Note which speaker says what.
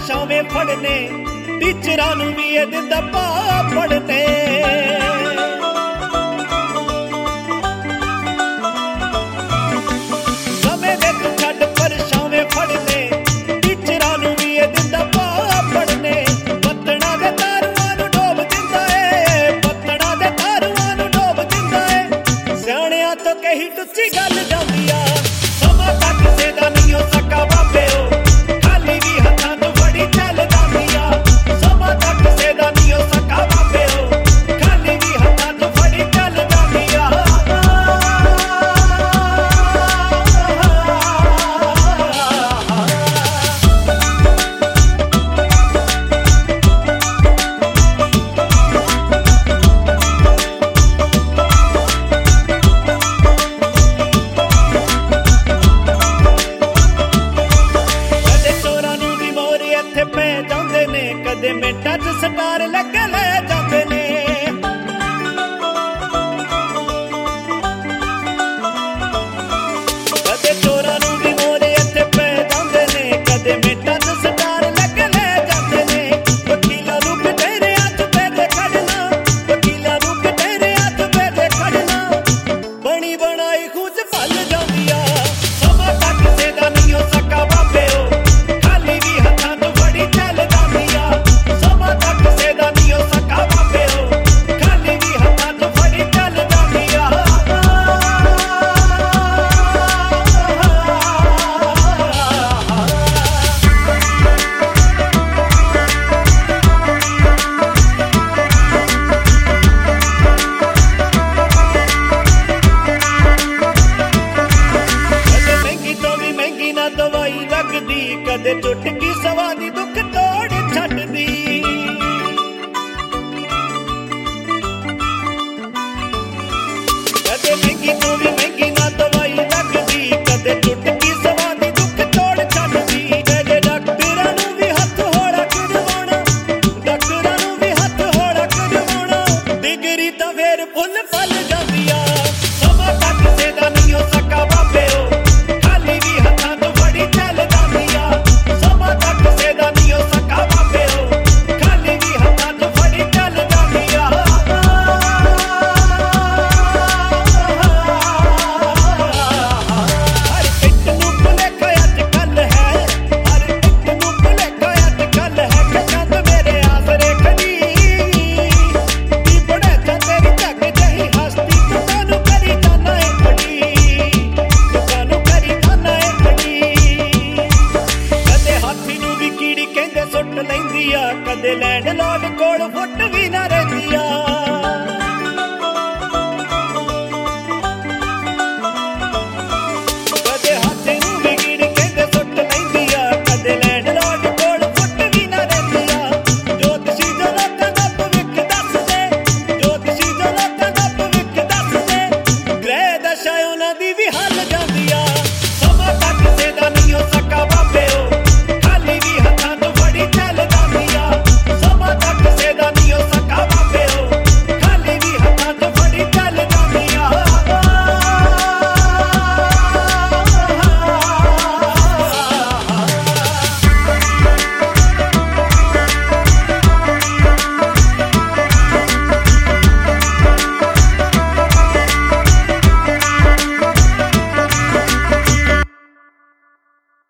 Speaker 1: ਪਰਛਾਵੇਂ ਫੜਨੇ, ਟੀਚਰਾਂ ਨੂੰ ਵੀ ਇਹ ਦਿੰਦਾ ਪਾਪੜਨੇ। ਸਮੇਂ ਦੇ ਤੂੰ ਛੱਡ ਪਰਛਾਵੇਂ ਫੜਨੇ, ਟੀਚਰਾਂ ਨੂੰ ਵੀ ਇਹ ਦਿੰਦਾ ਪਾਪੜਨੇ। ਪੱਤਣਾ ਦੇ ਤਾਰੂਆਂ ਨੂੰ ਡੋਬ ਦਿੰਦਾ ਏ, ਪੱਤਣਾ ਦੇ ਤਾਰੂਆਂ ਨੂੰ ਡੋਬ ਦਿੰਦਾ ਏ। ਸਿਆਣਿਆਂ ਤੋਂ ਕਹੀ ਟੁੱਚੀ ਗੱਲ ਜਾਂਦੀ ਆ, ਸਮਾਂ ਤਾਂ ਕਿਸੇ ਦਾ ਨਹੀਂ ਹੋ ਸਕਾ ਬਾਬਿਓ, ਖਾਲੀ ਵੀ ਹੱਥਾਂ ਤੋਂ ਫੜੀ ਚੱਲ ਜਾਂਦੀ ਆ। ਸਮਾਂ ਤਾਂ ਕਿਸੇ ਦਾ ਨਹੀਂ ਹੋ ਸਕਾ ਬਾਬਿਓ, ਖਾਲੀ ਵੀ ਹੱਥਾਂ ਤੋਂ ਫੜੀ ਚੱਲ ਜਾਂਦੀ ਆ। ਪੈ ਜਾਂਦੇ ਨੇ, ਕਦੇ ਮਿੰਟਾਂ 'ਚ ਸਟਾਰ ਲੱਗ ਲੈ ਜਾਂਦੇ ਨੇ। ਕਦੇ ਚੋਰਾਂ ਨੂੰ ਵੀ ਮੋਰੇ ਇੱਥੇ ਪੈ ਜਾਂਦੇ ਨੇ, ਕਦੇ ਮਿੰਟਾਂ 'ਚ ਸਟਾਰ ਲੱਗ ਲੈ ਜਾਂਦੇ ਨੇ। ਵਕੀਲਾਂ ਨੂੰ ਕਟਹਿਰੇ ਹੱਥ ਤੇ ਖੜਨਾ, ਵਕੀਲਾਂ ਨੂੰ ਕਟਹਿਰੇ ਹੱਥ ਤੇ ਖੜਨਾ। ਬਣੀ ਬਣਾਈ ਖੂਜ ਭੱਲ ਜਾਂਦੀ ਆ, ਸਮਾਂ ਤਾਂ ਕਿਸੇ ਦਾ ਨਹੀਂ ਹੋ ਸਕਾ ਬਾਬਿਓ, ਖਾਲੀ ਵੀ ਹੱਥਾਂ ਤੋਂ ਫੜੀ ਚੱਲ ਜਾਂਦੀ ਆ। ਸਮਾਂ ਤਾਂ ਕਿਸੇ ਦਾ ਨਹੀਂ ਹੋ ਸਕਾ ਬਾਬਿਓ, ਖਾਲੀ ਵੀ ਹੱਥਾਂ ਤੋਂ ਫੜੀ ਚੱਲ ਜਾਂਦੀ ਆ। ਕਦੇ ਮਹਿੰਗੀ ਤੋਂ ਵੀ ਮਹਿੰਗੀ ਨਾ ਦਵਾਈ ਲੱਗਦੀ, ਕਦੇ ਚੁਟਕੀ ਸਵਾ ਦੀ ਦੁੱਖ ਤੋੜ ਛੱਡਦੀ। ਕਦੇ ਮਹਿੰਗੀ ਤੋਂ ਵੀ ਮਹਿੰਗੀ ਨਾ ਦਵਾਈ ਲੱਗਦੀ, ਕਦੇ ਚੁਟਕੀ ਸਵਾ ਦੀ ਦੁੱਖ ਤੋੜ ਛੱਡਦੀ। ਕਦੇ ਡਾਕਟਰਾਂ ਨੂੰ ਵੀ ਹੱਥ ਹੌਲਾ ਕਰਵਾਉਣਾ, ਡਾਕਟਰਾਂ ਨੂੰ ਵੀ ਹੱਥ ਹੌਲਾ ਕਰਵਾਉਣਾ। ਡਿਗਰੀ ਤਾਂ ਫੇਰ ਫੁੱਲ ਫਲ ਜਾਂਦੀ ਆ, ਸਮਾਂ ਤਾਂ ਕਿਸੇ ਦਾ ਨਹੀਂ ਹੋ ਸਕਾ ਬਾਬਿਓ, ਖਾਲੀ ਵੀ ਹੱਥਾਂ ਤੋਂ ਫੜੀ ਚੱਲ ਜਾਂਦੀ ਆ। ਸਮਾਂ ਤਾਂ ਕਿਸੇ ਦਾ ਨਹੀਂ ਹੋ ਸਕਾ ਬਾਬਿਓ, ਖਾਲੀ ਵੀ ਹੱਥਾਂ ਤੋਂ ਫੜੀ ਚੱਲ ਜਾਂਦੀ ਆ। ਹਰ ਇੱਕ ਨੂੰ ਭੁਲੇਖਾ ਅੱਜ ਕੱਲ ਹੈ, ਹਰ ਇੱਕ ਨੂੰ ਭੁਲੇਖਾ ਅੱਜ ਕੱਲ ਹੈ ਕਿ ਚੰਦ ਮੇਰੇ ਆਸਰੇ ਖੜੀ। ਕੀ ਬੜੇ ਤੇਰੀ ਝੱਗ ਜਹੀ ਹਸਤੀ, ਤੂੰ ਕਾਹਨੂੰ ਕਰੀ ਜਾਨਾ ਏ ਖੜੀ, ਤੂੰ ਕਾਹਨੂੰ ਕਰੀ ਜਾਨਾ ਏ ਖੜੀ। ਕਦੇ ਹਾਥੀ ਨੂੰ ਵੀ ਕੀੜੀ ਕਹਿੰਦੇ ਸੁੱਟ ਲੈਂਦੀ ਆ, ਕਦੇ ਲੈਂਡ ਲੋਡ ਕੋਲ ਫੁੱਟ ਵੀ ਨਾ ਰਹਿੰਦੀ